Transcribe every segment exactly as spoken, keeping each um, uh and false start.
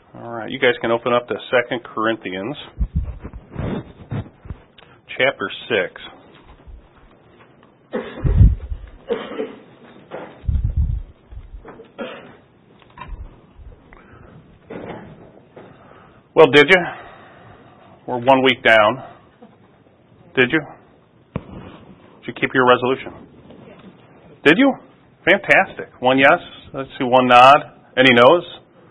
All right, you guys can open up to Second Corinthians, chapter six. Well, did you? We're one week down. Did you? Did you keep your resolution? Did you? Fantastic. One yes. Let's see, one nod. Any no's?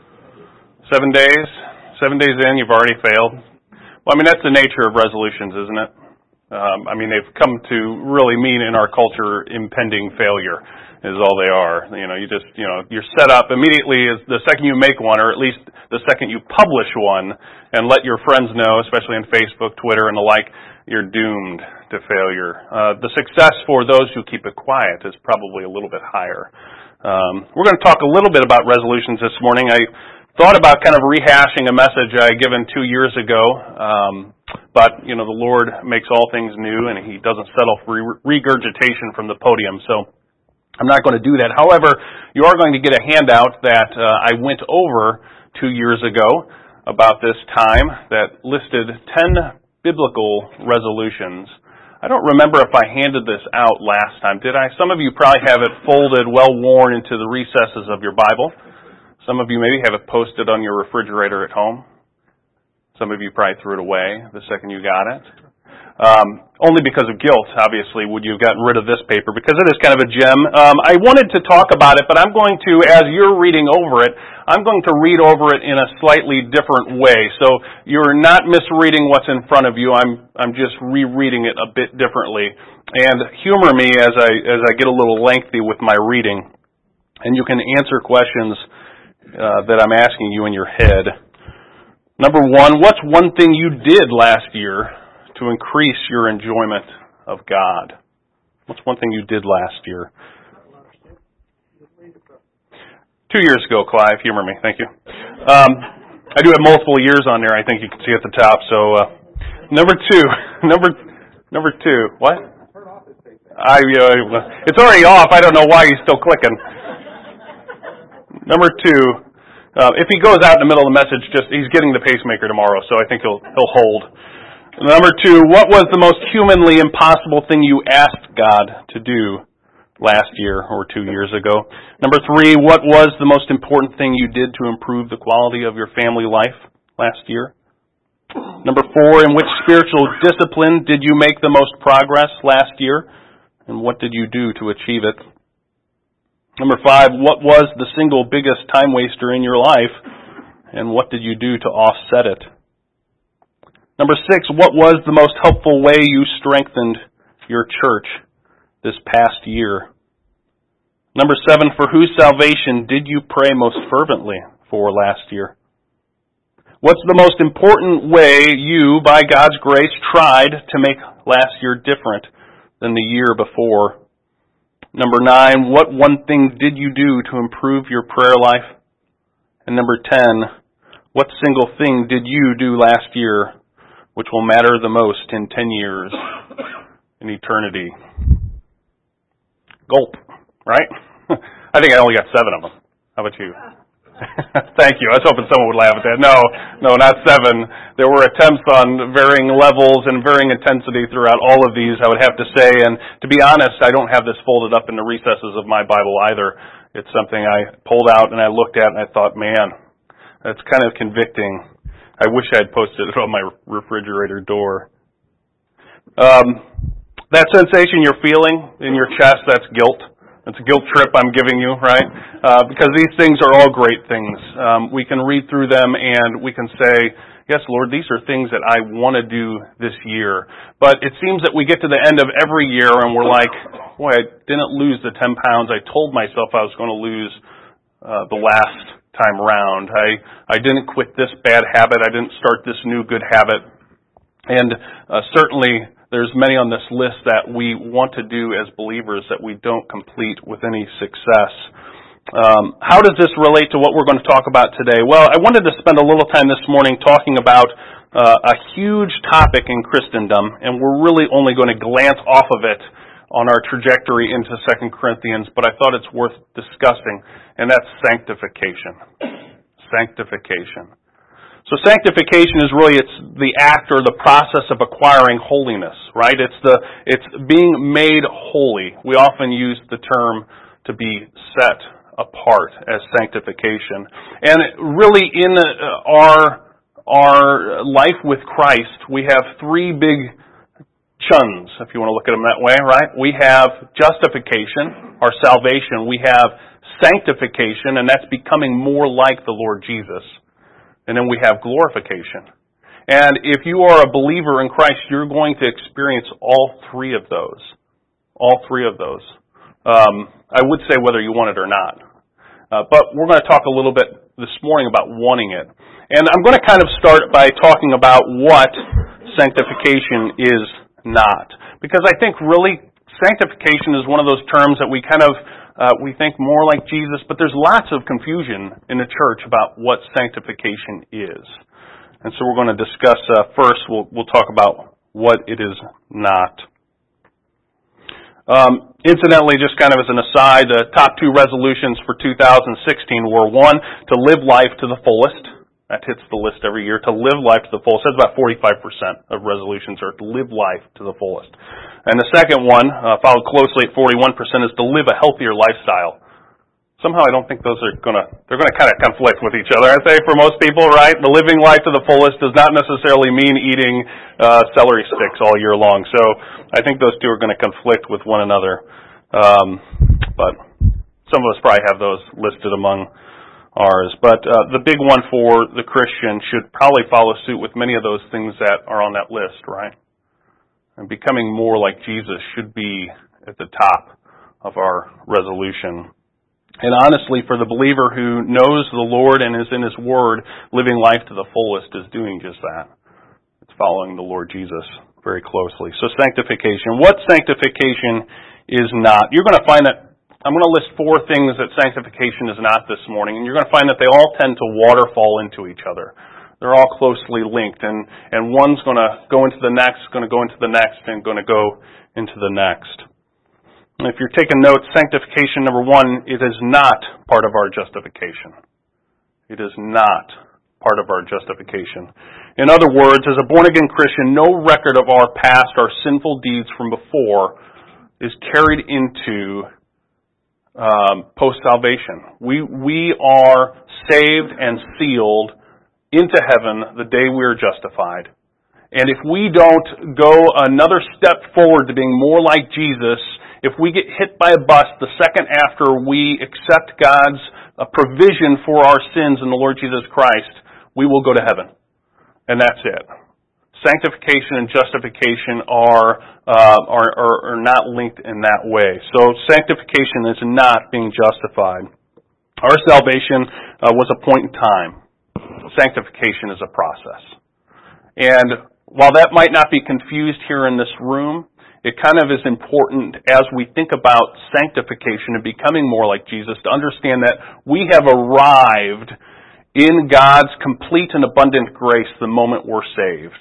Seven days. Seven days in, you've already failed. Well, I mean, that's the nature of resolutions, isn't it? Um, I mean, they've come to really mean in our culture impending failure is all they are. You know, you just, you know, you're set up immediately as the second you make one, or at least the second you publish one and let your friends know, especially on Facebook, Twitter, and the like, you're doomed to failure. Uh, the success for those who keep it quiet is probably a little bit higher. Um, we're going to talk a little bit about resolutions this morning. I thought about kind of rehashing a message I had given two years ago, um, but, you know, the Lord makes all things new, and He doesn't settle for regurgitation from the podium, so I'm not going to do that. However, you are going to get a handout that uh, I went over two years ago about this time that listed ten biblical resolutions. I don't remember if I handed this out last time, did I? Some of you probably have it folded, well worn into the recesses of your Bible. Some of you maybe have it posted on your refrigerator at home. Some of you probably threw it away the second you got it. Um, only because of guilt, obviously, would you have gotten rid of this paper, because it is kind of a gem. Um, I wanted to talk about it, but I'm going to, as you're reading over it, I'm going to read over it in a slightly different way. So you're not misreading what's in front of you. I'm I'm just rereading it a bit differently. And humor me as I as I get a little lengthy with my reading, and you can answer questions uh, that I'm asking you in your head. Number one, what's one thing you did last year to increase your enjoyment of God? What's one thing you did last year? Two years ago, Clive, humor me, thank you. Um, I do have multiple years on there, I think you can see at the top. So, uh, number two, number number two, what? I, uh, it's already off, I don't know why he's still clicking. Number two, uh, if he goes out in the middle of the message, just he's getting the pacemaker tomorrow, so I think he'll he'll hold. Number two, what was the most humanly impossible thing you asked God to do last year or two years ago? Number three, what was the most important thing you did to improve the quality of your family life last year? Number four, in which spiritual discipline did you make the most progress last year? And what did you do to achieve it? Number five, what was the single biggest time waster in your life? And what did you do to offset it? Number six, what was the most helpful way you strengthened your church this past year? Number seven, for whose salvation did you pray most fervently for last year? What's the most important way you, by God's grace, tried to make last year different than the year before? Number nine, what one thing did you do to improve your prayer life? And number ten, what single thing did you do last year which will matter the most in ten years, in eternity? Gulp, right? I think I only got seven of them. How about you? Thank you. I was hoping someone would laugh at that. No, no, not seven. There were attempts on varying levels and varying intensity throughout all of these, I would have to say. And to be honest, I don't have this folded up in the recesses of my Bible either. It's something I pulled out and I looked at and I thought, man, that's kind of convicting. I wish I had posted it on my refrigerator door. Um, that sensation you're feeling in your chest, that's guilt. It's a guilt trip I'm giving you, right? Uh, because these things are all great things. Um, we can read through them and we can say, yes, Lord, these are things that I want to do this year. But it seems that we get to the end of every year and we're like, boy, I didn't lose the ten pounds I told myself I was going to lose uh, the last time around. I, I didn't quit this bad habit. I didn't start this new good habit. And uh, certainly there's many on this list that we want to do as believers that we don't complete with any success. Um, how does this relate to what we're going to talk about today? Well, I wanted to spend a little time this morning talking about uh, a huge topic in Christendom, and we're really only going to glance off of it on our trajectory into Second Corinthians, but I thought it's worth discussing, and that's sanctification. Sanctification. So sanctification is really, it's the act or the process of acquiring holiness, right? It's the, it's being made holy. We often use the term to be set apart as sanctification. And really in our, our life with Christ, we have three big chuns, if you want to look at them that way, right? We have justification, our salvation. We have sanctification, and that's becoming more like the Lord Jesus. And then we have glorification. And if you are a believer in Christ, you're going to experience all three of those. All three of those. Um, I would say whether you want it or not. Uh, but we're going to talk a little bit this morning about wanting it. And I'm going to kind of start by talking about what sanctification is not. Because I think really sanctification is one of those terms that we kind of Uh, we think more like Jesus, but there's lots of confusion in the church about what sanctification is. And so we're going to discuss, uh, first, we'll, we'll talk about what it is not. Um, incidentally, just kind of as an aside, the top two resolutions for two thousand sixteen were, one, to live life to the fullest. That hits the list every year. To live life to the fullest. That's about forty-five percent of resolutions are to live life to the fullest. And the second one, uh, followed closely at forty-one percent, is to live a healthier lifestyle. Somehow I don't think those are going to, they're going to kind of conflict with each other, aren't they, for most people, right? The living life to the fullest does not necessarily mean eating uh, celery sticks all year long. So I think those two are going to conflict with one another. Um, but some of us probably have those listed among ours. But uh, the big one for the Christian should probably follow suit with many of those things that are on that list, right? And becoming more like Jesus should be at the top of our resolution. And honestly, for the believer who knows the Lord and is in His Word, living life to the fullest is doing just that. It's following the Lord Jesus very closely. So sanctification. What sanctification is not? You're going to find that I'm going to list four things that sanctification is not this morning, and you're going to find that they all tend to waterfall into each other. They're all closely linked, and, and one's going to go into the next, going to go into the next, and going to go into the next. And if you're taking notes, sanctification, number one, it is not part of our justification. It is not part of our justification. In other words, as a born-again Christian, no record of our past, our sinful deeds from before, is carried into um, post-salvation. We, we are saved and sealed into heaven the day we are justified. And if we don't go another step forward to being more like Jesus, if we get hit by a bus the second after we accept God's uh, provision for our sins in the Lord Jesus Christ, we will go to heaven. And that's it. Sanctification and justification are, uh, are, are, are not linked in that way. So sanctification is not being justified. Our salvation uh, was a point in time. Sanctification is a process. And while that might not be confused here in this room, it kind of is important as we think about sanctification and becoming more like Jesus to understand that we have arrived in God's complete and abundant grace the moment we're saved.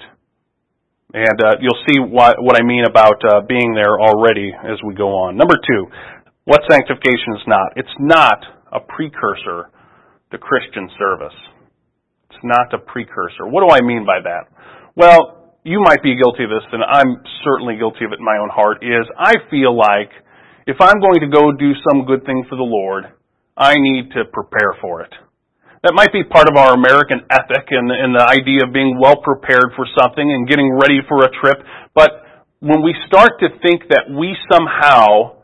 And uh, you'll see what, what I mean about uh, being there already as we go on. Number two, what sanctification is not. It's not a precursor to Christian service. It's not a precursor. What do I mean by that? Well, you might be guilty of this, and I'm certainly guilty of it in my own heart, is I feel like if I'm going to go do some good thing for the Lord, I need to prepare for it. That might be part of our American ethic and, and the idea of being well prepared for something and getting ready for a trip. But when we start to think that we somehow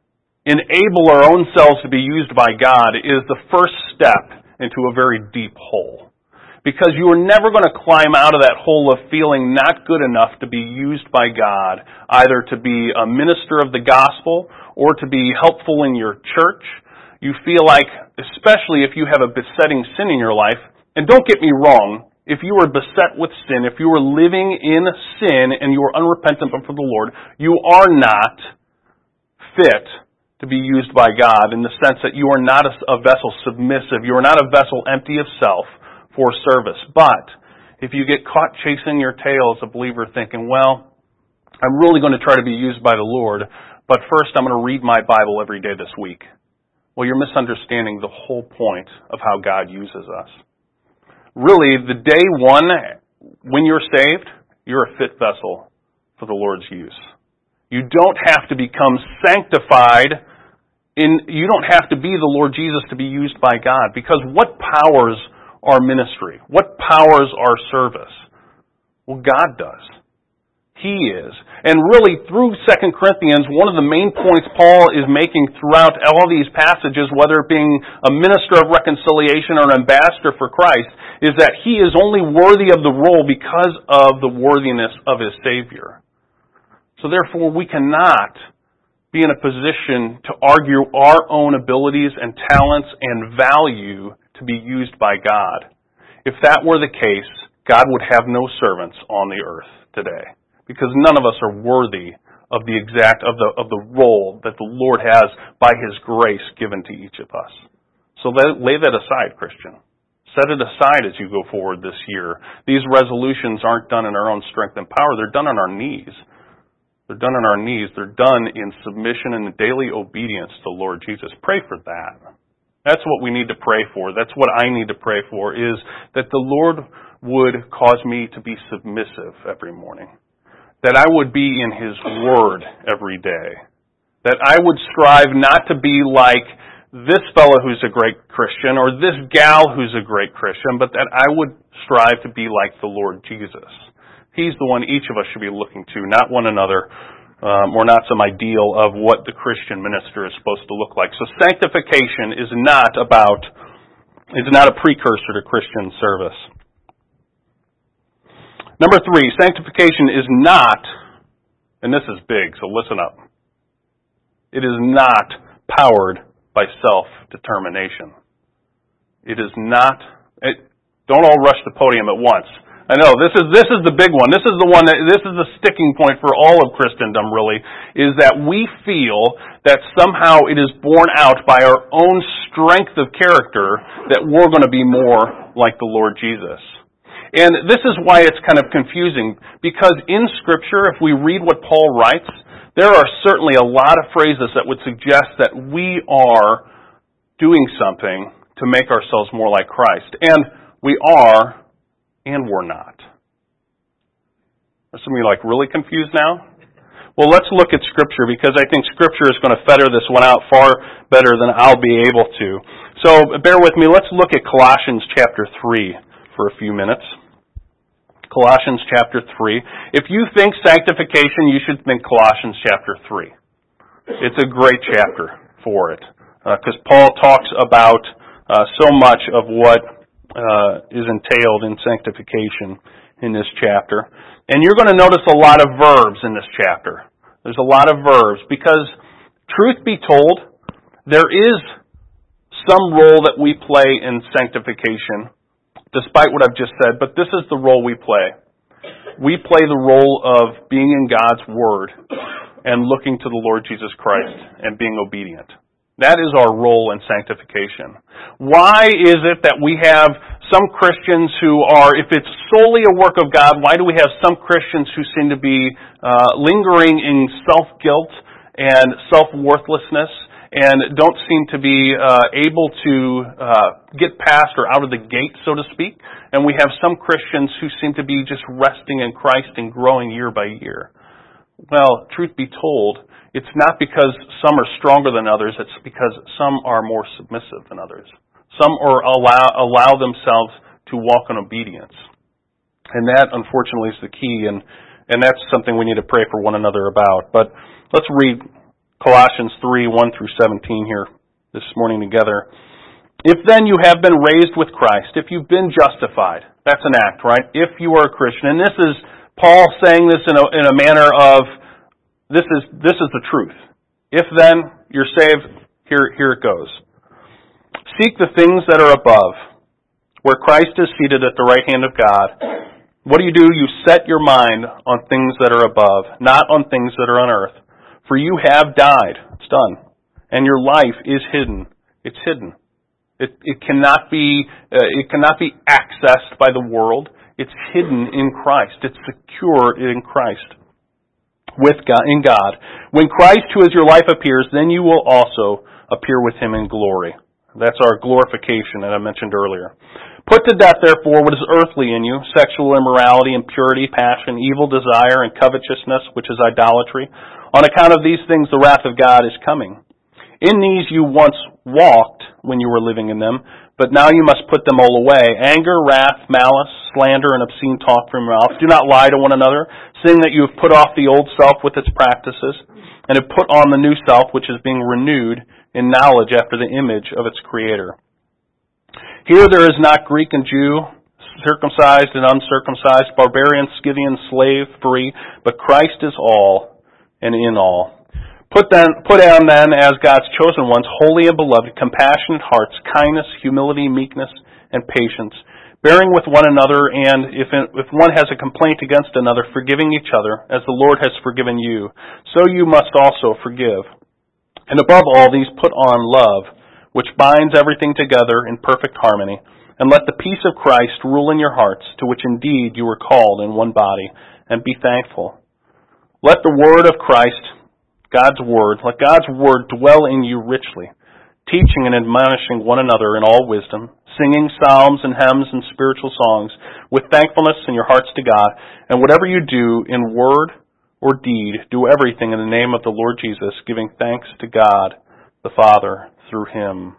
enable our own selves to be used by God, is the first step into a very deep hole. Because you are never going to climb out of that hole of feeling not good enough to be used by God, either to be a minister of the gospel or to be helpful in your church. You feel like, especially if you have a besetting sin in your life, and don't get me wrong, if you are beset with sin, if you are living in sin and you are unrepentant before the Lord, you are not fit to be used by God in the sense that you are not a vessel submissive. You are not a vessel empty of self for service. But if you get caught chasing your tail as a believer thinking, well, I'm really going to try to be used by the Lord, but first I'm going to read my Bible every day this week. Well, you're misunderstanding the whole point of how God uses us. really, the day one, when you're saved, you're a fit vessel for the Lord's use. You don't have to become sanctified. In, you don't have to be the Lord Jesus to be used by God. Because what powers our ministry? What powers our service? Well, God does. He is. And really, through Second Corinthians, one of the main points Paul is making throughout all these passages, whether it being a minister of reconciliation or an ambassador for Christ, is that he is only worthy of the role because of the worthiness of his Savior. So therefore, we cannot be in a position to argue our own abilities and talents and value to be used by God. If that were the case, God would have no servants on the earth today, because none of us are worthy of the exact of the of the role that the Lord has by His grace given to each of us. So lay, lay that aside, Christian. Set it aside as you go forward this year. These resolutions aren't done in our own strength and power. They're done on our knees. They're done on our knees. They're done in submission and daily obedience to the Lord Jesus. Pray for that. That's what we need to pray for. That's what I need to pray for, is that the Lord would cause me to be submissive every morning. That I would be in His Word every day. That I would strive not to be like this fellow who's a great Christian or this gal who's a great Christian, but that I would strive to be like the Lord Jesus. He's the one each of us should be looking to, not one another, um, or not some ideal of what the Christian minister is supposed to look like. So sanctification is not about, is not a precursor to Christian service. Number three, sanctification is not, and this is big, so listen up. It is not powered by self-determination. It is not, it, don't all rush the podium at once. I know, this is this is the big one. This is the one that, this is the sticking point for all of Christendom, really, is that we feel that somehow it is borne out by our own strength of character that we're going to be more like the Lord Jesus. And this is why it's kind of confusing, because in Scripture, if we read what Paul writes, there are certainly a lot of phrases that would suggest that we are doing something to make ourselves more like Christ. And we are, and we're not. Are some of you like really confused now? Well, let's look at Scripture, because I think Scripture is going to feather this one out far better than I'll be able to. So bear with me. Let's look at Colossians chapter three for a few minutes. Colossians chapter three. If you think sanctification, you should think Colossians chapter three. It's a great chapter for it, because uh, Paul talks about uh, so much of what uh, is entailed in sanctification in this chapter. And you're going to notice a lot of verbs in this chapter. There's a lot of verbs, because truth be told, there is some role that we play in sanctification, despite what I've just said, but this is the role we play. We play the role of being in God's Word and looking to the Lord Jesus Christ and being obedient. That is our role in sanctification. Why is it that we have some Christians who are, if it's solely a work of God, why do we have some Christians who seem to be uh, lingering in self-guilt and self-worthlessness, and don't seem to be uh, able to uh, get past or out of the gate, so to speak? And we have some Christians who seem to be just resting in Christ and growing year by year. Well, truth be told, it's not because some are stronger than others, it's because some are more submissive than others. Some are allow, allow themselves to walk in obedience. And that, unfortunately, is the key, and, and that's something we need to pray for one another about. But let's read Colossians three, one through seventeen here this morning together. If then you have been raised with Christ, if you've been justified, that's an act, right? If you are a Christian. And this is Paul saying this in a, in a manner of, this is, this is the truth. If then you're saved, here, here it goes. Seek the things that are above, where Christ is seated at the right hand of God. What do you do? You set your mind on things that are above, not on things that are on earth. For you have died. It's done. And your life is hidden. It's hidden. It, it cannot be, uh, it cannot be accessed by the world. It's hidden in Christ. It's secure in Christ. With God, in God. When Christ, who is your life, appears, then you will also appear with Him in glory. That's our glorification that I mentioned earlier. Put to death, therefore, what is earthly in you, sexual immorality, impurity, passion, evil desire, and covetousness, which is idolatry. On account of these things, the wrath of God is coming. In these you once walked when you were living in them, but now you must put them all away. Anger, wrath, malice, slander, and obscene talk from your mouth. Do not lie to one another, seeing that you have put off the old self with its practices, and have put on the new self, which is being renewed in knowledge after the image of its Creator. Here there is not Greek and Jew, circumcised and uncircumcised, barbarian, Scythian, slave, free, but Christ is all and in all. Put then, put on then as God's chosen ones, holy and beloved, compassionate hearts, kindness, humility, meekness, and patience, bearing with one another, and if, if one has a complaint against another, forgiving each other, as the Lord has forgiven you, so you must also forgive. And above all these put on love, which binds everything together in perfect harmony, and let the peace of Christ rule in your hearts, to which indeed you were called in one body, and be thankful. Let the word of Christ, God's word, let God's word dwell in you richly, teaching and admonishing one another in all wisdom, singing psalms and hymns and spiritual songs, with thankfulness in your hearts to God, and whatever you do in word or deed, do everything in the name of the Lord Jesus, giving thanks to God the Father through Him.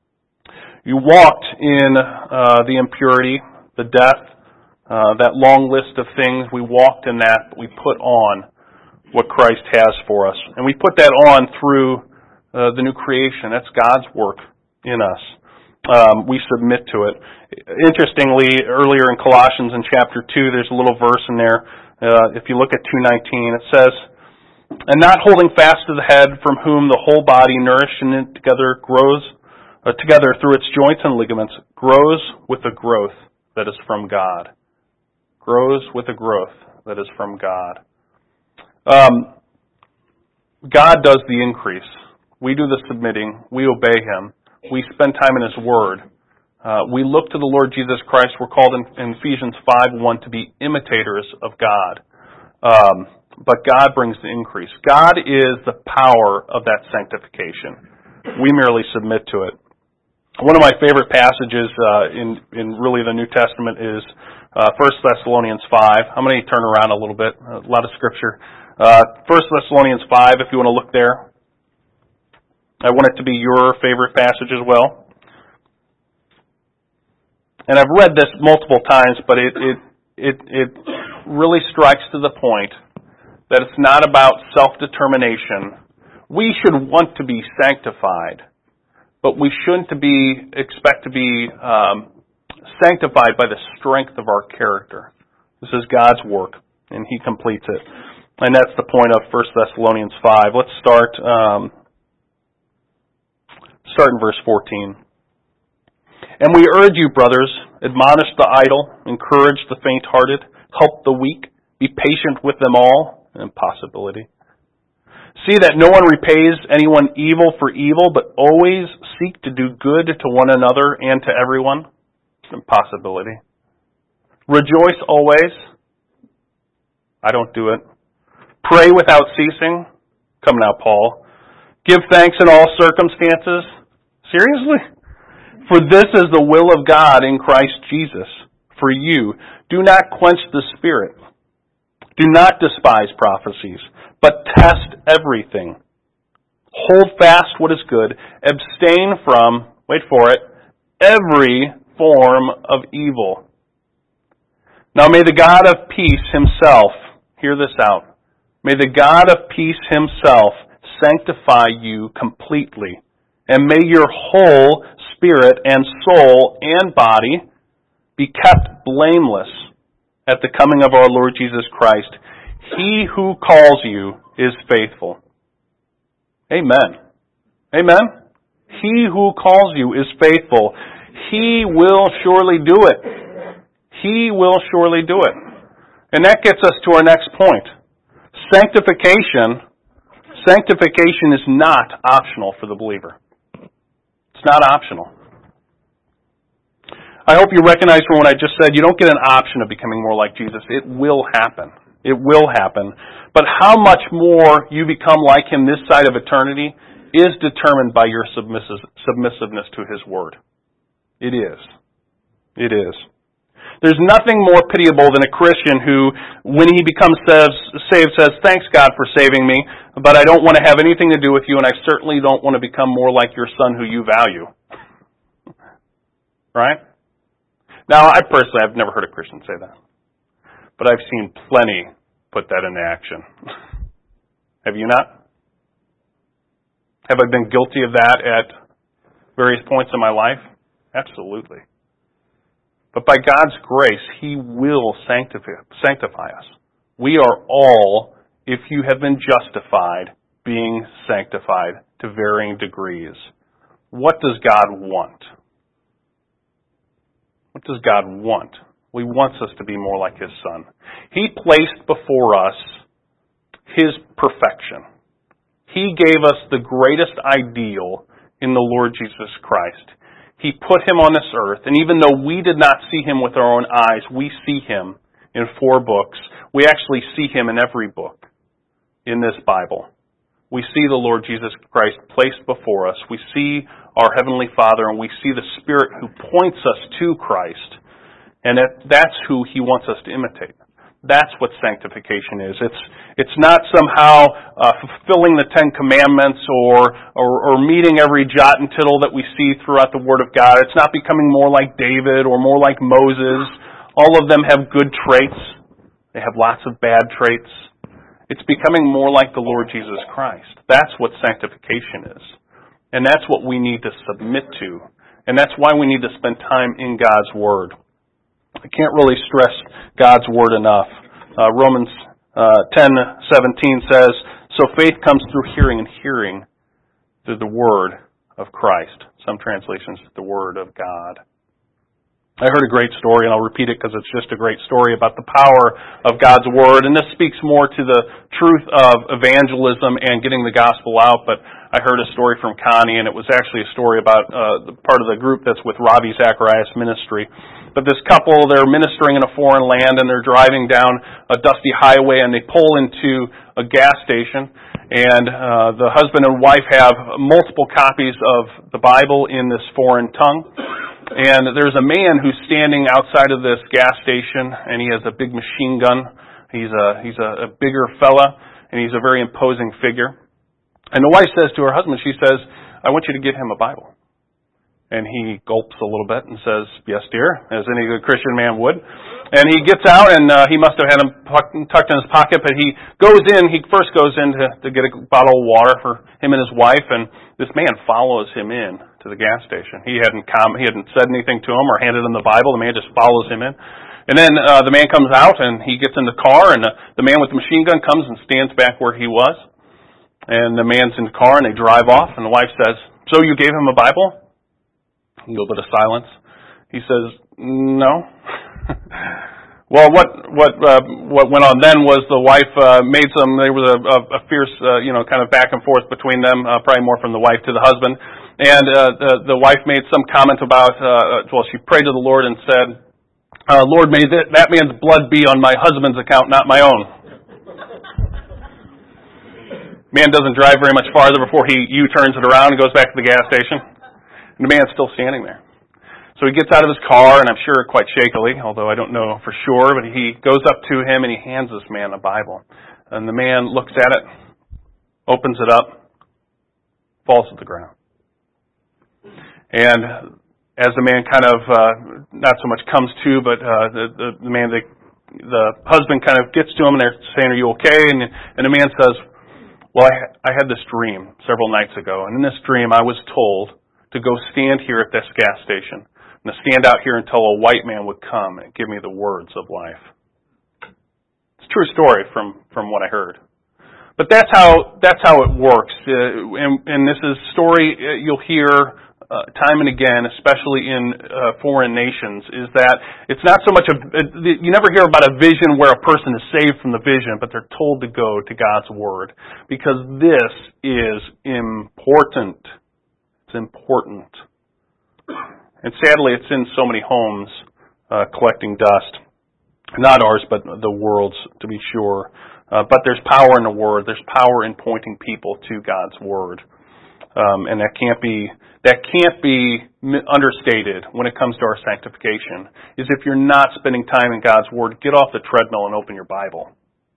You walked in uh, the impurity, the death, uh, that long list of things. We walked in that, but we put on what Christ has for us. And we put that on through uh, the new creation. That's God's work in us. Um, we submit to it. Interestingly, earlier in Colossians in chapter two, there's a little verse in there. Uh, if you look at two nineteen, it says, "And not holding fast to the head, from whom the whole body, nourished and knit together, grows uh, together through its joints and ligaments, grows with a growth that is from God." Grows with a growth that is from God. Um, God does the increase. We do the submitting. We obey Him. We spend time in His Word. Uh, we look to the Lord Jesus Christ. We're called in, in Ephesians five one to be imitators of God. Um, but God brings the increase. God is the power of that sanctification. We merely submit to it. One of my favorite passages uh, in, in really the New Testament is uh, First Thessalonians five. I'm going to turn around a little bit. A lot of scripture. Uh, First Thessalonians five, if you want to look there. I want it to be your favorite passage as well. And I've read this multiple times, but it, it, it, it really strikes to the point that it's not about self-determination. We should want to be sanctified, but we shouldn't to be, expect to be um, sanctified by the strength of our character. This is God's work, and He completes it. And that's the point of First Thessalonians five. Let's start, um, start in verse fourteen. "And we urge you, brothers, admonish the idle, encourage the faint-hearted, help the weak, be patient with them all," an impossibility. "See that no one repays anyone evil for evil, but always seek to do good to one another and to everyone," an impossibility. "Rejoice always." I don't do it. "Pray without ceasing." Come now, Paul. "Give thanks in all circumstances." Seriously? "For this is the will of God in Christ Jesus for you. Do not quench the Spirit. Do not despise prophecies, but test everything. Hold fast what is good. Abstain from," wait for it, "every form of evil. Now may the God of peace Himself," hear this out, "may the God of peace Himself sanctify you completely, and may your whole spirit and soul and body be kept blameless at the coming of our Lord Jesus Christ. He who calls you is faithful." Amen. Amen. He who calls you is faithful. He will surely do it. He will surely do it. And that gets us to our next point. Sanctification, sanctification is not optional for the believer. It's not optional. I hope you recognize from what I just said, you don't get an option of becoming more like Jesus. It will happen. It will happen. But how much more you become like Him this side of eternity is determined by your submissiveness to His Word. It is. It is. There's nothing more pitiable than a Christian who, when he becomes saved, says, thanks God for saving me, but I don't want to have anything to do with you, and I certainly don't want to become more like your son who you value. Right? Now, I personally, I've never heard a Christian say that. But I've seen plenty put that into action. Have you not? Have I been guilty of that at various points in my life? Absolutely. But by God's grace, He will sanctify, sanctify us. We are all, if you have been justified, being sanctified to varying degrees. What does God want? What does God want? Well, He wants us to be more like His Son. He placed before us His perfection. He gave us the greatest ideal in the Lord Jesus Christ. He put Him on this earth, and even though we did not see Him with our own eyes, we see Him in four books. We actually see Him in every book in this Bible. We see the Lord Jesus Christ placed before us. We see our Heavenly Father, and we see the Spirit who points us to Christ. And that, that's who He wants us to imitate. That's what sanctification is. It's it's not somehow uh, fulfilling the Ten Commandments or, or or meeting every jot and tittle that we see throughout the Word of God. It's not becoming more like David or more like Moses. All of them have good traits. They have lots of bad traits. It's becoming more like the Lord Jesus Christ. That's what sanctification is. And that's what we need to submit to. And that's why we need to spend time in God's Word. I can't really stress God's Word enough. Uh, Romans uh, ten seventeen says, so faith comes through hearing, and hearing through the Word of Christ. Some translations, the Word of God. I heard a great story, and I'll repeat it because it's just a great story about the power of God's Word. And this speaks more to the truth of evangelism and getting the gospel out. But I heard a story from Connie, and it was actually a story about uh, the part of the group that's with Ravi Zacharias Ministry. But this couple, they're ministering in a foreign land, and they're driving down a dusty highway, and they pull into a gas station. And uh, the husband and wife have multiple copies of the Bible in this foreign tongue. And there's a man who's standing outside of this gas station, and he has a big machine gun. He's a he's a, a bigger fella, and he's a very imposing figure. And the wife says to her husband, she says, I want you to give him a Bible. And he gulps a little bit and says, yes, dear, as any good Christian man would. And he gets out, and uh, he must have had him tucked in his pocket, but he goes in, he first goes in to, to get a bottle of water for him and his wife, and this man follows him in to the gas station. He hadn't com- he hadn't said anything to him or handed him the Bible. The man just follows him in. And then uh, the man comes out, and he gets in the car, and the, the man with the machine gun comes and stands back where he was. And the man's in the car, and they drive off, and the wife says, so you gave him a Bible? A little bit of silence. He says, no. Well, what what uh, what went on then was the wife uh, made some. There was a, a, a fierce, uh, you know, kind of back and forth between them. Uh, probably more from the wife to the husband. And uh, the the wife made some comment about. Uh, well, she prayed to the Lord and said, uh, "Lord, may that, that man's blood be on my husband's account, not my own." Man doesn't drive very much farther before he U-turns it around and goes back to the gas station, and the man's still standing there. So he gets out of his car, and I'm sure quite shakily, although I don't know for sure, but he goes up to him and he hands this man a Bible. And the man looks at it, opens it up, falls to the ground. And as the man kind of, uh, not so much comes to, but uh, the, the, the man, the, the husband kind of gets to him and they're saying, are you okay? And, and the man says, well, I, I had this dream several nights ago, and in this dream I was told to go stand here at this gas station. And to stand out here until a white man would come and give me the words of life. It's a true story from, from what I heard. But that's how that's how it works. Uh, and, and this is a story you'll hear uh, time and again, especially in uh, foreign nations, is that it's not so much a... You never hear about a vision where a person is saved from the vision, but they're told to go to God's Word. Because this is important. It's important. And sadly, it's in so many homes uh, collecting dust. Not ours, but the world's, to be sure. Uh, but there's power in the Word. There's power in pointing people to God's Word. Um, and that can't be that can't be understated when it comes to our sanctification is if you're not spending time in God's Word, get off the treadmill and open your Bible.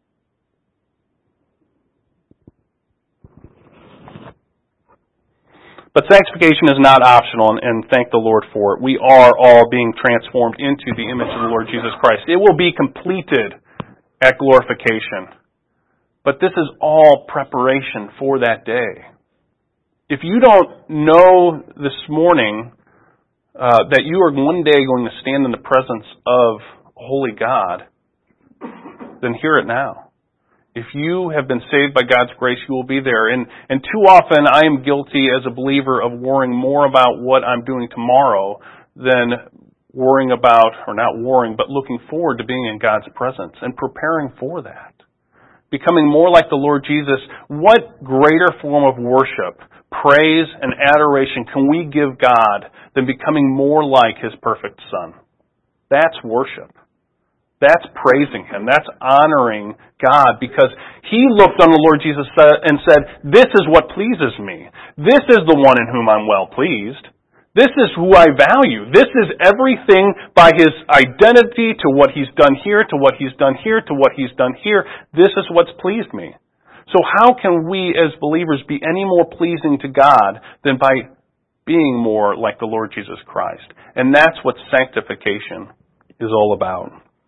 But sanctification is not optional, and thank the Lord for it. We are all being transformed into the image of the Lord Jesus Christ. It will be completed at glorification. But this is all preparation for that day. If you don't know this morning uh, that you are one day going to stand in the presence of a holy God, then hear it now. If you have been saved by God's grace, you will be there. And, and too often I am guilty as a believer of worrying more about what I'm doing tomorrow than worrying about, or not worrying, but looking forward to being in God's presence and preparing for that. Becoming more like the Lord Jesus. What greater form of worship, praise, and adoration can we give God than becoming more like His perfect Son? That's worship. That's praising Him. That's honoring God, because He looked on the Lord Jesus and said, this is what pleases me. This is the one in whom I'm well pleased. This is who I value. This is everything by His identity to what He's done here, to what He's done here, to what He's done here. This is what's pleased me. So how can we as believers be any more pleasing to God than by being more like the Lord Jesus Christ? And that's what sanctification is all about.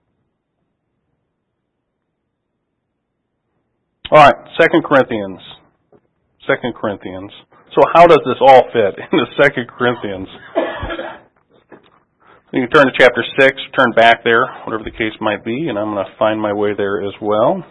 All right, Second Corinthians. Second Corinthians. So how does this all fit into Second Corinthians? You can turn to chapter six, turn back there, whatever the case might be, and I'm going to find my way there as well.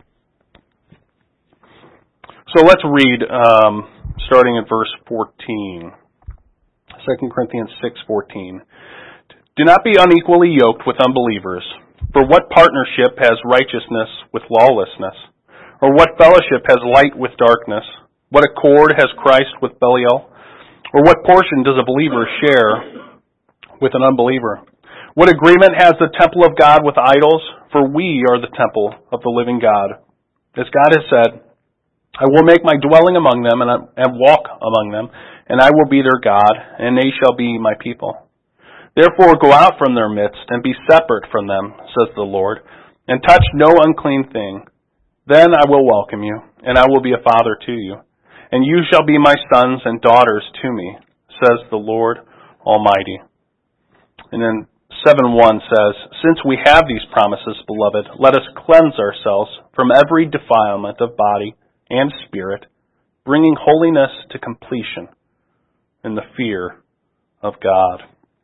So let's read, um, starting at verse fourteen. Second Corinthians six fourteen. Do not be unequally yoked with unbelievers, for what partnership has righteousness with lawlessness? Or what fellowship has light with darkness? What accord has Christ with Belial? Or what portion does a believer share with an unbeliever? What agreement has the temple of God with idols? For we are the temple of the living God. As God has said, I will make my dwelling among them and, and walk among them, and I will be their God, and they shall be my people. Therefore go out from their midst and be separate from them, says the Lord, and touch no unclean thing. Then I will welcome you, and I will be a father to you, and you shall be my sons and daughters to me, says the Lord Almighty. And then seven one says, Since we have these promises, beloved, let us cleanse ourselves from every defilement of body and spirit, bringing holiness to completion in the fear of God.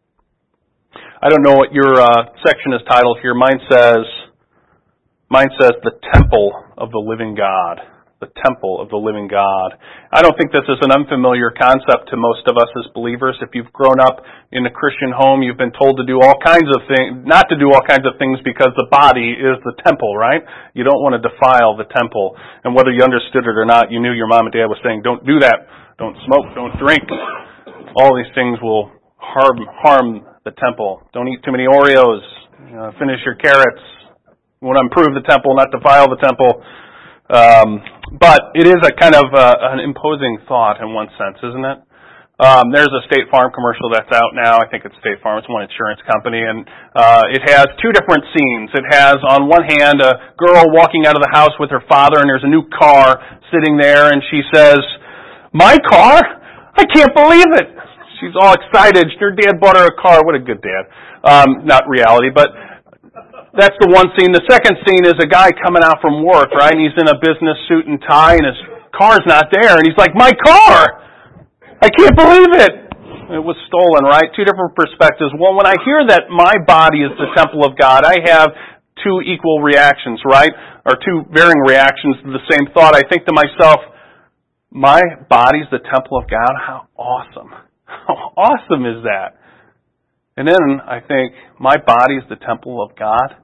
I don't know what your uh, section is titled here. Mine says, mine says the temple of the living God. The temple of the living God. I don't think this is an unfamiliar concept to most of us as believers. If you've grown up in a Christian home, you've been told to do all kinds of things, not to do all kinds of things because the body is the temple, right? You don't want to defile the temple. And whether you understood it or not, you knew your mom and dad was saying, don't do that. Don't smoke. Don't drink. All these things will harm, harm the temple. Don't eat too many Oreos. Uh, finish your carrots. You want to improve the temple, not defile the temple. Um, but it is a kind of uh, an imposing thought in one sense, isn't it? Um, there's a State Farm commercial that's out now. I think it's State Farm. It's one insurance company, and uh, it has two different scenes. It has, on one hand, a girl walking out of the house with her father, and there's a new car sitting there, and she says, "My car? I can't believe it!" She's all excited. Her dad bought her a car. What a good dad. Um, not reality, but that's the one scene. The second scene is a guy coming out from work, right? And he's in a business suit and tie, and his car's not there. And he's like, "My car! I can't believe it!" It was stolen, right? Two different perspectives. Well, when I hear that my body is the temple of God, I have two equal reactions, right? Or two varying reactions to the same thought. I think to myself, my body's the temple of God? How awesome. How awesome is that? And then I think, my body's the temple of God?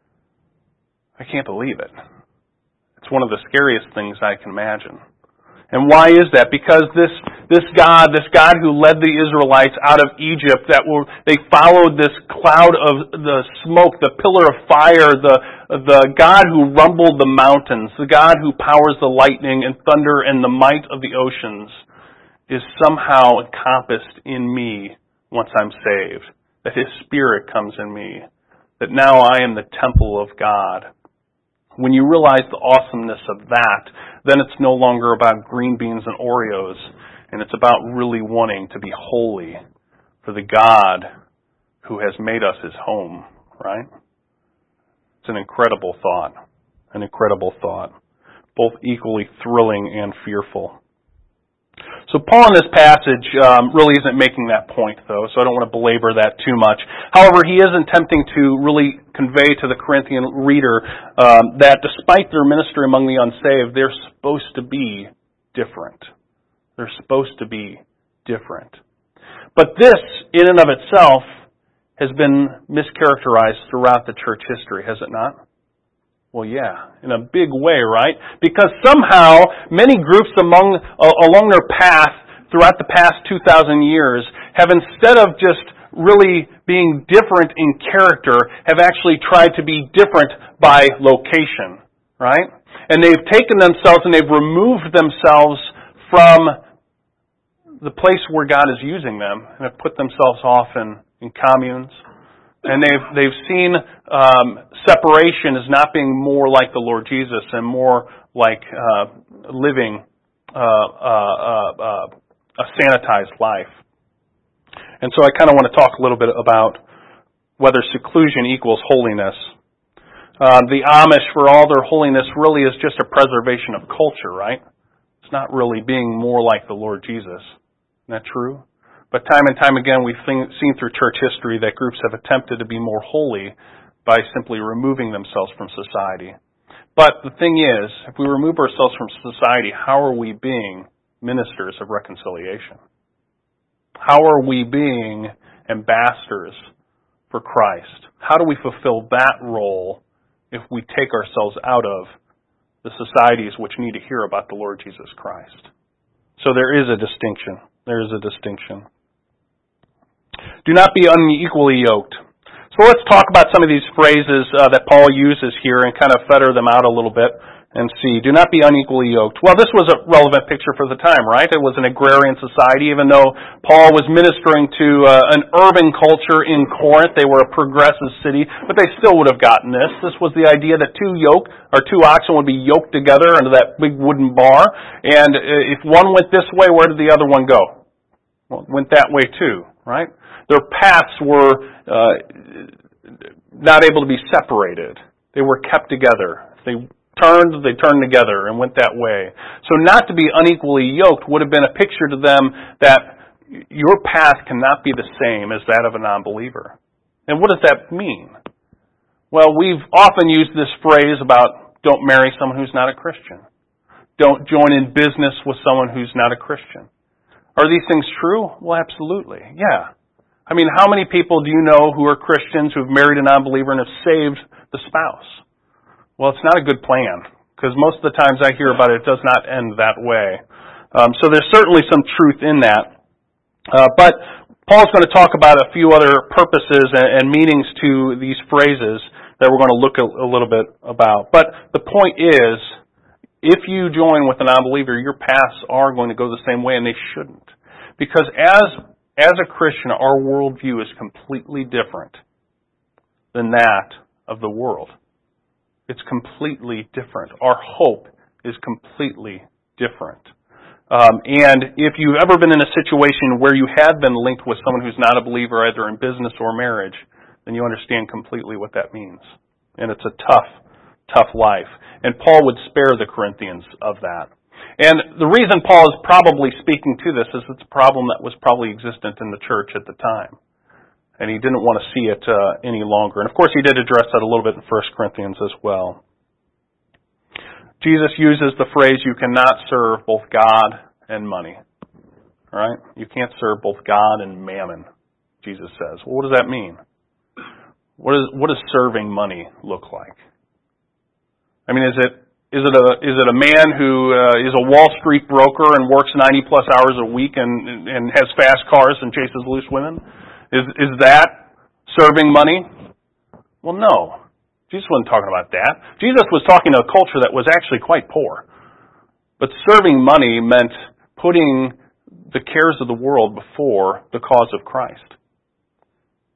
I can't believe it. It's one of the scariest things I can imagine. And why is that? Because this this God, this God who led the Israelites out of Egypt, that were they followed this cloud of the smoke, the pillar of fire, the the God who rumbled the mountains, the God who powers the lightning and thunder and the might of the oceans, is somehow encompassed in me once I'm saved, that His Spirit comes in me, that now I am the temple of God. When you realize the awesomeness of that, then it's no longer about green beans and Oreos, and it's about really wanting to be holy for the God who has made us His home, right? It's an incredible thought, an incredible thought, both equally thrilling and fearful. So Paul in this passage um, really isn't making that point, though, so I don't want to belabor that too much. However, he is attempting to really convey to the Corinthian reader um, that despite their ministry among the unsaved, they're supposed to be different. They're supposed to be different. But this, in and of itself, has been mischaracterized throughout the church history, has it not? Well, yeah, in a big way, right? Because somehow many groups among uh, along their path throughout the past two thousand years have, instead of just really being different in character, have actually tried to be different by location, right? And they've taken themselves and they've removed themselves from the place where God is using them and have put themselves off in, in communes. And they've they've seen um, separation as not being more like the Lord Jesus and more like uh, living uh, uh, uh, uh, a sanitized life. And so I kind of want to talk a little bit about whether seclusion equals holiness. Uh, the Amish, for all their holiness, really is just a preservation of culture, right? It's not really being more like the Lord Jesus. Isn't that true? But time and time again, we've seen through church history that groups have attempted to be more holy by simply removing themselves from society. But the thing is, if we remove ourselves from society, how are we being ministers of reconciliation? How are we being ambassadors for Christ? How do we fulfill that role if we take ourselves out of the societies which need to hear about the Lord Jesus Christ? So there is a distinction. There is a distinction. Do not be unequally yoked. So let's talk about some of these phrases uh, that Paul uses here and kind of feather them out a little bit and see. Do not be unequally yoked. Well, this was a relevant picture for the time, right? It was an agrarian society, even though Paul was ministering to uh, an urban culture in Corinth. They were a progressive city, but they still would have gotten this. This was the idea that two yoke or two oxen would be yoked together under that big wooden bar, and if one went this way, where did the other one go? Well, it went that way too, right? Their paths were uh, not able to be separated. They were kept together. They turned, they turned together and went that way. So not to be unequally yoked would have been a picture to them that your path cannot be the same as that of a non-believer. And what does that mean? Well, we've often used this phrase about don't marry someone who's not a Christian. Don't join in business with someone who's not a Christian. Are these things true? Well, absolutely. Yeah. I mean, how many people do you know who are Christians who have married a non-believer and have saved the spouse? Well, it's not a good plan, because most of the times I hear about it, it does not end that way. Um, so there's certainly some truth in that. Uh, but Paul's going to talk about a few other purposes and, and meanings to these phrases that we're going to look a, a little bit about. But the point is, if you join with a non-believer, your paths are going to go the same way, and they shouldn't. Because as As a Christian, our worldview is completely different than that of the world. It's completely different. Our hope is completely different. Um, and if you've ever been in a situation where you have been linked with someone who's not a believer, either in business or marriage, then you understand completely what that means. And it's a tough, tough life. And Paul would spare the Corinthians of that. And the reason Paul is probably speaking to this is it's a problem that was probably existent in the church at the time. And he didn't want to see it uh, any longer. And of course he did address that a little bit in First Corinthians as well. Jesus uses the phrase, you cannot serve both God and money. All right? You can't serve both God and mammon, Jesus says. Well, what does that mean? What, is, what does serving money look like? I mean, is it Is it a is it a man who uh, is a Wall Street broker and works ninety plus hours a week and and has fast cars and chases loose women? Is is that serving money? Well, no. Jesus wasn't talking about that. Jesus was talking to a culture that was actually quite poor. But serving money meant putting the cares of the world before the cause of Christ.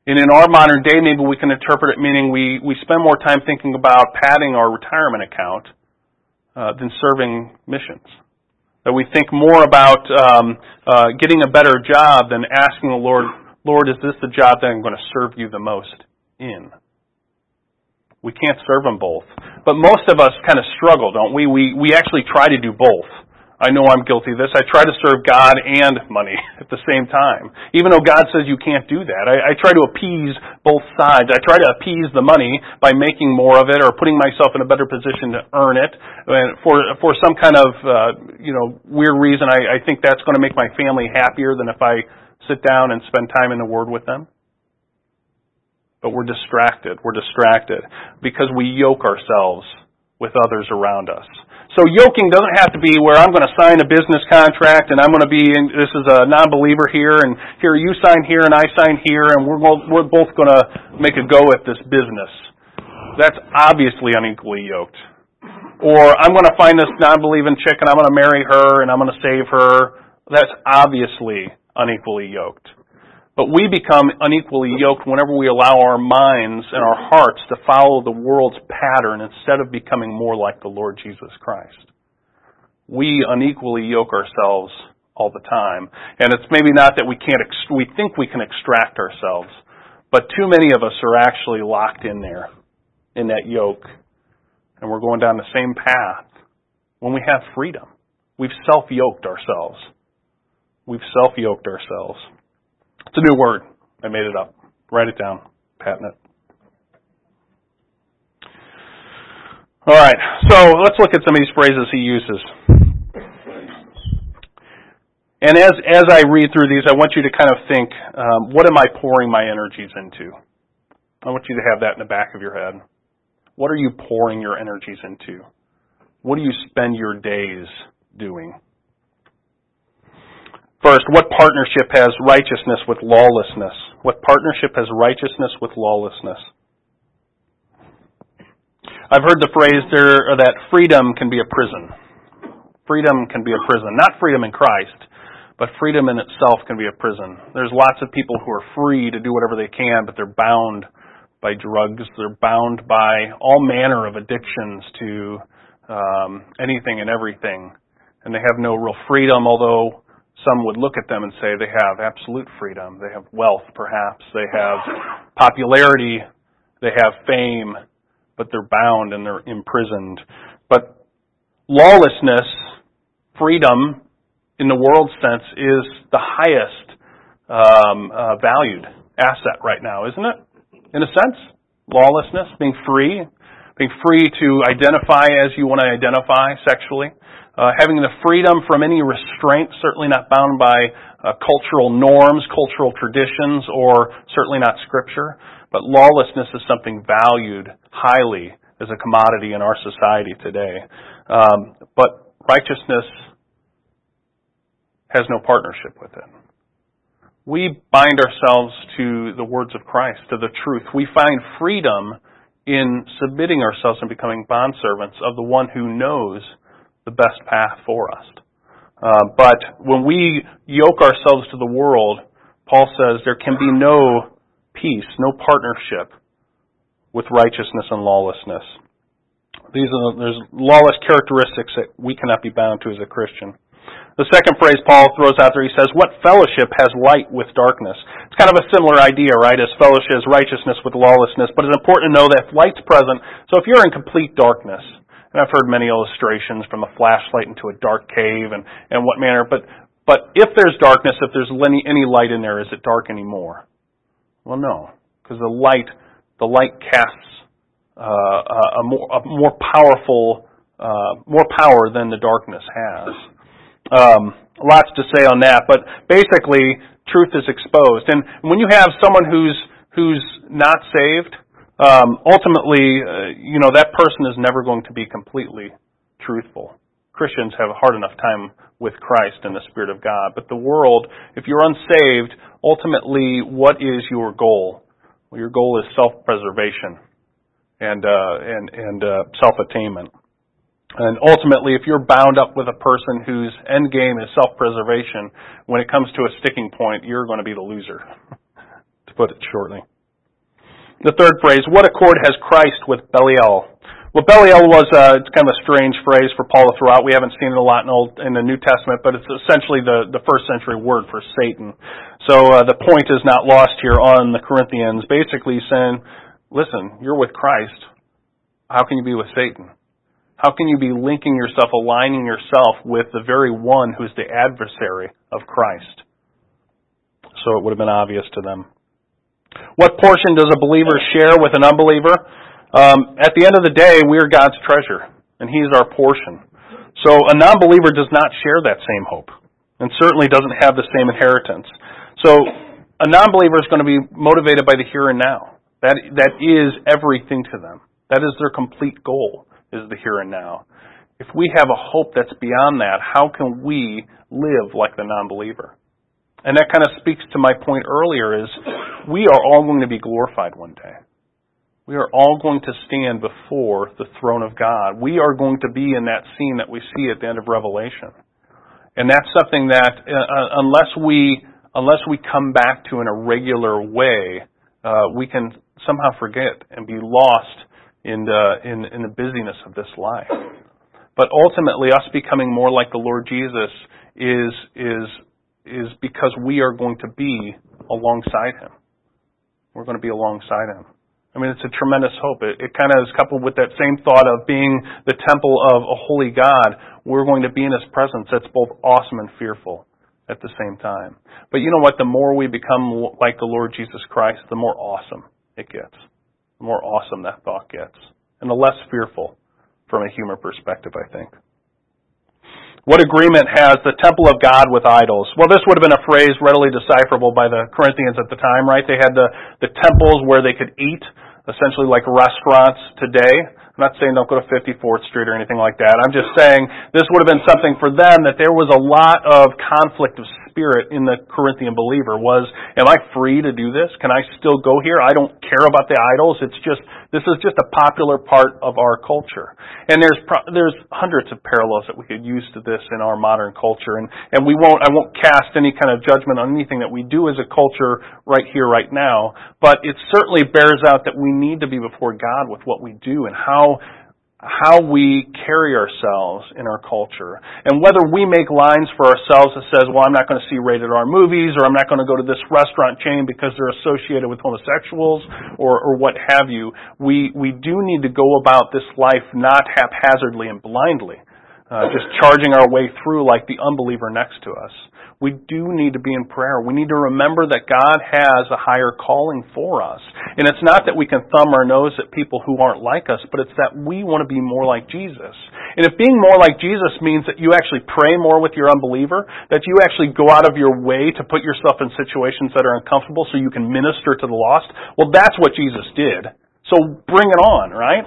And in our modern day, maybe we can interpret it meaning we, we spend more time thinking about padding our retirement account uh, than serving missions. That we think more about um, uh, getting a better job than asking the Lord, Lord, is this the job that I'm going to serve you the most in? We can't serve them both. But most of us kind of struggle, don't we? We, we actually try to do both. I know I'm guilty of this. I try to serve God and money at the same time. Even though God says you can't do that. I, I try to appease both sides. I try to appease the money by making more of it or putting myself in a better position to earn it. And for for some kind of uh, you know weird reason, I, I think that's going to make my family happier than if I sit down and spend time in the Word with them. But we're distracted. We're distracted because we yoke ourselves with others around us. So yoking doesn't have to be where I'm going to sign a business contract and I'm going to be, in, this is a non-believer here, and here you sign here and I sign here, and we're both, we're both going to make a go at this business. That's obviously unequally yoked. Or I'm going to find this non-believing chick and I'm going to marry her and I'm going to save her. That's obviously unequally yoked. But we become unequally yoked whenever we allow our minds and our hearts to follow the world's pattern instead of becoming more like the Lord Jesus Christ. We unequally yoke ourselves all the time. And it's maybe not that we can't, ex- we think we can extract ourselves, but too many of us are actually locked in there, in that yoke, and we're going down the same path when we have freedom. We've self-yoked ourselves. We've self-yoked ourselves. It's a new word. I made it up. Write it down. Patent it. All right. So let's look at some of these phrases he uses. And as as I read through these, I want you to kind of think, um, what am I pouring my energies into? I want you to have that in the back of your head. What are you pouring your energies into? What do you spend your days doing? First, what partnership has righteousness with lawlessness? What partnership has righteousness with lawlessness? I've heard the phrase there that freedom can be a prison. Freedom can be a prison. Not freedom in Christ, but freedom in itself can be a prison. There's lots of people who are free to do whatever they can, but they're bound by drugs. They're bound by all manner of addictions to um, anything and everything. And they have no real freedom, although some would look at them and say they have absolute freedom. They have wealth, perhaps. They have popularity. They have fame, but they're bound and they're imprisoned. But lawlessness, freedom, in the world sense, is the highest um, uh, valued asset right now, isn't it? In a sense, lawlessness, being free, being free to identify as you want to identify sexually. Uh, having the freedom from any restraint, certainly not bound by uh, cultural norms, cultural traditions, or certainly not Scripture. But lawlessness is something valued highly as a commodity in our society today. Um, but righteousness has no partnership with it. We bind ourselves to the words of Christ, to the truth. We find freedom in submitting ourselves and becoming bondservants of the one who knows the best path for us. Uh, but when we yoke ourselves to the world, Paul says there can be no peace, no partnership with righteousness and lawlessness. These are the, there's lawless characteristics that we cannot be bound to as a Christian. The second phrase Paul throws out there, he says, what fellowship has light with darkness? It's kind of a similar idea, right, as fellowship is righteousness with lawlessness, but it's important to know that if light's present, so if you're in complete darkness, and I've heard many illustrations from a flashlight into a dark cave and, and what manner, but but if there's darkness, if there's any, any light in there, is it dark anymore? Well, no, because the light the light casts uh, a more a more powerful uh, more power than the darkness has. Um, lots to say on that, but basically, truth is exposed, and when you have someone who's who's not saved. Um, ultimately, uh, you know, that person is never going to be completely truthful. Christians have a hard enough time with Christ and the Spirit of God. But the world, if you're unsaved, ultimately, what is your goal? Well, your goal is self-preservation and uh, and and uh, self-attainment. And ultimately, if you're bound up with a person whose end game is self-preservation, when it comes to a sticking point, you're going to be the loser, to put it shortly. The third phrase, what accord has Christ with Belial? Well, Belial was uh, it's kind of a strange phrase for Paul to throw out. We haven't seen it a lot in, Old, in the New Testament, but it's essentially the, the first century word for Satan. So uh, the point is not lost here on the Corinthians. Basically saying, listen, you're with Christ. How can you be with Satan? How can you be linking yourself, aligning yourself with the very one who's the adversary of Christ? So it would have been obvious to them. What portion does a believer share with an unbeliever? Um, at the end of the day, we are God's treasure, and He's our portion. So a non-believer does not share that same hope, and certainly doesn't have the same inheritance. So a non-believer is going to be motivated by the here and now. That that is everything to them. That is their complete goal, is the here and now. If we have a hope that's beyond that, how can we live like the non-believer? And that kind of speaks to my point earlier, is we are all going to be glorified one day. We are all going to stand before the throne of God. We are going to be in that scene that we see at the end of Revelation. And that's something that, uh, unless we unless we come back to in a regular way, uh, we can somehow forget and be lost in the, in, in the busyness of this life. But ultimately, us becoming more like the Lord Jesus is is is because we are going to be alongside Him. We're going to be alongside Him. I mean, it's a tremendous hope. It, it kind of is coupled with that same thought of being the temple of a holy God. We're going to be in His presence. That's both awesome and fearful at the same time. But you know what? The more we become like the Lord Jesus Christ, the more awesome it gets. The more awesome that thought gets. And the less fearful from a human perspective, I think. What agreement has the temple of God with idols? Well, this would have been a phrase readily decipherable by the Corinthians at the time, right? They had the, the temples where they could eat, essentially like restaurants today. I'm not saying don't go to fifty-fourth Street or anything like that. I'm just saying this would have been something for them that there was a lot of conflict of spirit in the Corinthian believer. Was, am I free to do this? Can I still go here? I don't care about the idols. It's just, this is just a popular part of our culture. And there's pro- there's hundreds of parallels that we could use to this in our modern culture. And, and we won't, I won't cast any kind of judgment on anything that we do as a culture right here, right now. But it certainly bears out that we need to be before God with what we do and how how we carry ourselves in our culture. And whether we make lines for ourselves that says, well, I'm not going to see rated R movies, or I'm not going to go to this restaurant chain because they're associated with homosexuals, or, or what have you, we, we do need to go about this life not haphazardly and blindly, uh, just charging our way through like the unbeliever next to us. We do need to be in prayer. We need to remember that God has a higher calling for us. And it's not that we can thumb our nose at people who aren't like us, but it's that we want to be more like Jesus. And if being more like Jesus means that you actually pray more with your unbeliever, that you actually go out of your way to put yourself in situations that are uncomfortable so you can minister to the lost, well, that's what Jesus did. So bring it on, right?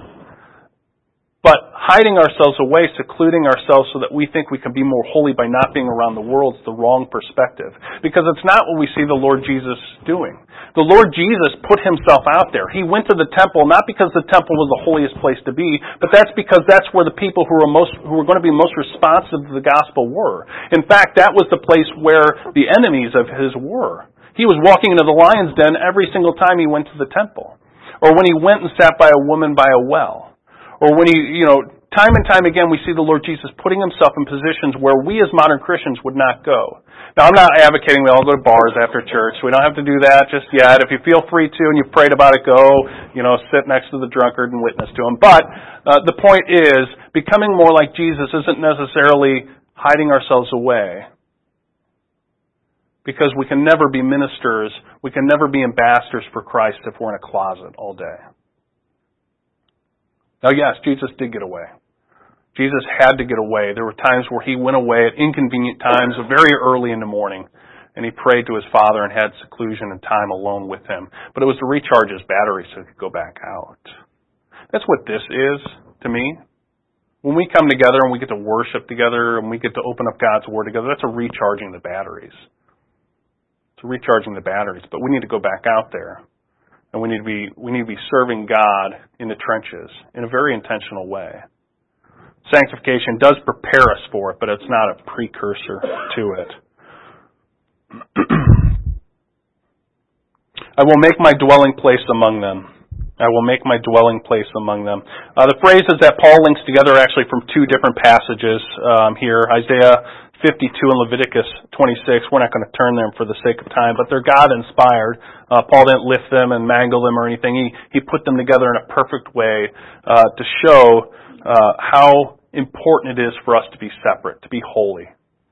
But hiding ourselves away, secluding ourselves so that we think we can be more holy by not being around the world is the wrong perspective. Because it's not what we see the Lord Jesus doing. The Lord Jesus put Himself out there. He went to the temple not because the temple was the holiest place to be, but that's because that's where the people who were most who were going to be most responsive to the gospel were. In fact, that was the place where the enemies of His were. He was walking into the lion's den every single time He went to the temple. Or when He went and sat by a woman by a well. Or when He, you know, time and time again we see the Lord Jesus putting Himself in positions where we as modern Christians would not go. Now, I'm not advocating we all go to bars after church. We don't have to do that just yet. If you feel free to and you've prayed about it, go, you know, sit next to the drunkard and witness to him. But uh, the point is, becoming more like Jesus isn't necessarily hiding ourselves away. Because we can never be ministers, we can never be ambassadors for Christ if we're in a closet all day. Now, yes, Jesus did get away. Jesus had to get away. There were times where He went away at inconvenient times, very early in the morning, and He prayed to His Father and had seclusion and time alone with Him. But it was to recharge His battery so He could go back out. That's what this is to me. When we come together and we get to worship together and we get to open up God's Word together, that's a recharging the batteries. It's a recharging the batteries. But we need to go back out there. And we need to be we need to be serving God in the trenches in a very intentional way. Sanctification does prepare us for it, but it's not a precursor to it. I will make my dwelling place among them. I will make my dwelling place among them. Uh, the phrases that Paul links together are actually from two different passages um, here, Isaiah fifty-two and Leviticus twenty-six. We're not going to turn them for the sake of time, but they're God-inspired. Uh, Paul didn't lift them and mangle them or anything. He, he put them together in a perfect way uh, to show uh, how important it is for us to be separate, to be holy.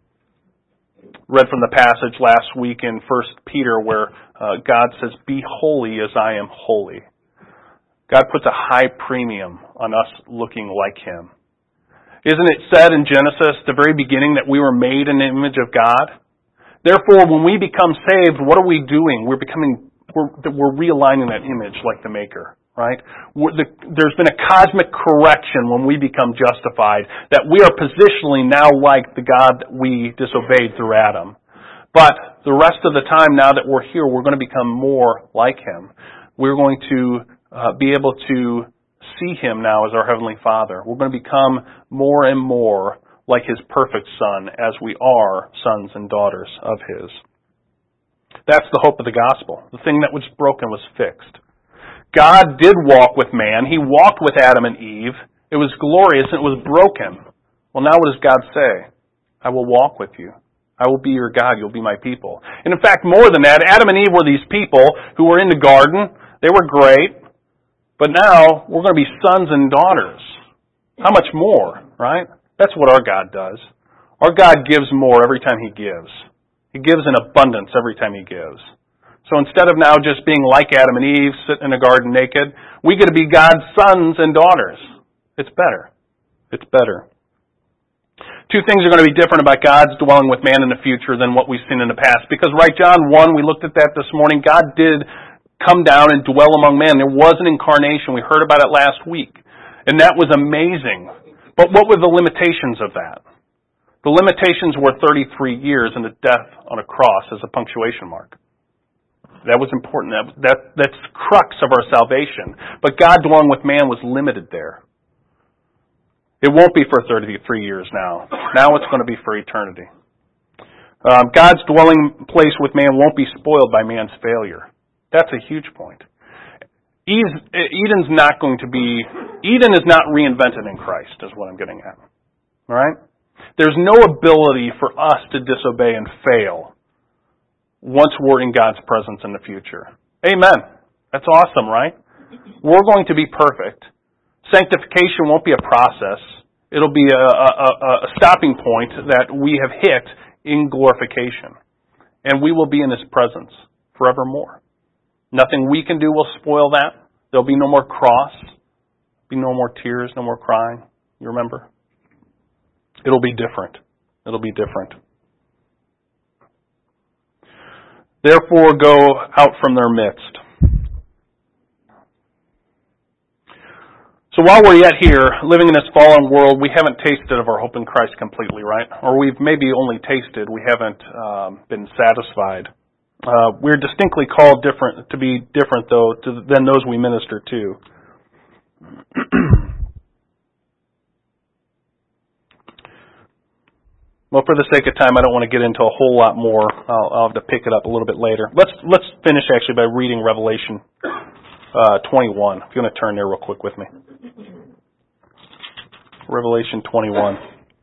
Read from the passage last week in First Peter where uh, God says, "Be holy as I am holy." God puts a high premium on us looking like Him. Isn't it said in Genesis, the very beginning, that we were made in the image of God? Therefore, when we become saved, what are we doing? We're becoming, we're, we're realigning that image like the Maker, right? We're the, there's been a cosmic correction when we become justified, that we are positionally now like the God that we disobeyed through Adam. But the rest of the time now that we're here, we're going to become more like Him. We're going to Uh, be able to see Him now as our Heavenly Father. We're going to become more and more like His perfect Son as we are sons and daughters of His. That's the hope of the gospel. The thing that was broken was fixed. God did walk with man. He walked with Adam and Eve. It was glorious and it was broken. Well, now what does God say? I will walk with you. I will be your God. You'll be my people. And in fact, more than that, Adam and Eve were these people who were in the garden. They were great. But now, we're going to be sons and daughters. How much more, right? That's what our God does. Our God gives more every time He gives. He gives in abundance every time He gives. So instead of now just being like Adam and Eve, sitting in a garden naked, we get to be God's sons and daughters. It's better. It's better. Two things are going to be different about God's dwelling with man in the future than what we've seen in the past. Because, right, John one, we looked at that this morning, God did come down and dwell among men. There was an incarnation. We heard about it last week. And that was amazing. But what were the limitations of that? The limitations were thirty-three years and the death on a cross as a punctuation mark. That was important. That, that, that's the crux of our salvation. But God dwelling with man was limited there. It won't be for thirty-three years now. Now it's going to be for eternity. Um, God's dwelling place with man won't be spoiled by man's failure. That's a huge point. Eden's not going to be, Eden is not reinvented in Christ, is what I'm getting at. All right? There's no ability for us to disobey and fail once we're in God's presence in the future. Amen. That's awesome, right? We're going to be perfect. Sanctification won't be a process. It'll be a, a, a stopping point that we have hit in glorification. And we will be in His presence forevermore. Nothing we can do will spoil that. There'll be no more cross. Be no more tears, no more crying. You remember? It'll be different. It'll be different. Therefore, go out from their midst. So while we're yet here, living in this fallen world, we haven't tasted of our hope in Christ completely, right? Or we've maybe only tasted. We haven't um, been satisfied. Uh, we're distinctly called different to be different, though, to, than those we minister to. Well, for the sake of time, I don't want to get into a whole lot more. I'll, I'll have to pick it up a little bit later. Let's let's finish actually by reading Revelation uh, twenty-one. If you want to turn there real quick with me. Revelation twenty-one.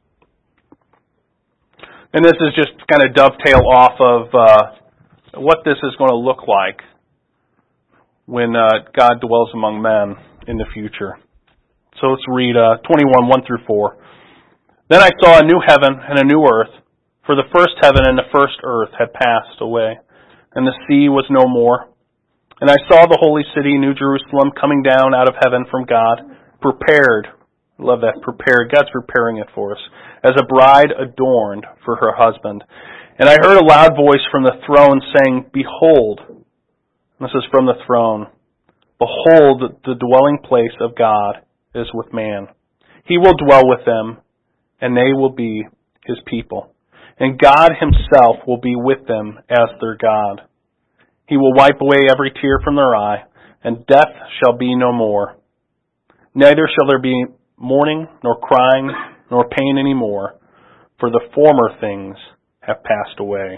And this is just kind of dovetail off of uh, what this is going to look like when uh, God dwells among men in the future. So let's read uh, twenty-one, one through four. Then I saw a new heaven and a new earth, for the first heaven and the first earth had passed away, and the sea was no more. And I saw the holy city, New Jerusalem, coming down out of heaven from God, prepared. I love that, prepared. God's preparing it for us, as a bride adorned for her husband. And I heard a loud voice from the throne saying, Behold, this is from the throne, behold, the dwelling place of God is with man. He will dwell with them, and they will be His people. And God Himself will be with them as their God. He will wipe away every tear from their eye, and death shall be no more. Neither shall there be mourning, nor crying, nor pain any more, for the former things have passed away.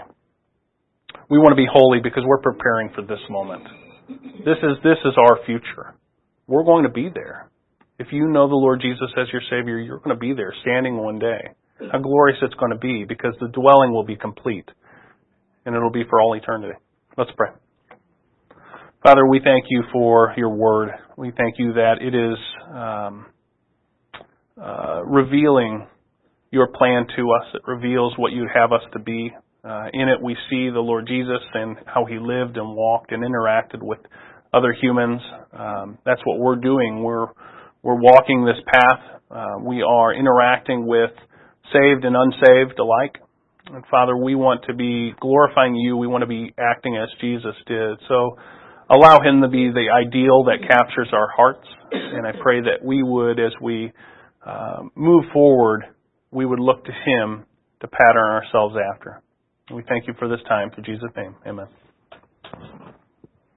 We want to be holy because we're preparing for this moment. This is this is our future. we're going to be there. If you know the Lord Jesus as your Savior, you're going to be there, standing one day. How glorious it's going to be, because the dwelling will be complete, and it'll be for all eternity. Let's pray. Father, we thank you for your word. We thank you that it is um, uh, revealing your plan to us. It reveals what you'd have us to be. Uh, in it we see the Lord Jesus and how he lived and walked and interacted with other humans. Um, that's what we're doing. We're we're walking this path. Uh, we are interacting with saved and unsaved alike. And Father, we want to be glorifying you. We want to be acting as Jesus did. So allow him to be the ideal that captures our hearts. And I pray that we would, as we uh, move forward, we would look to him to pattern ourselves after. We thank you for this time. In Jesus' name, amen.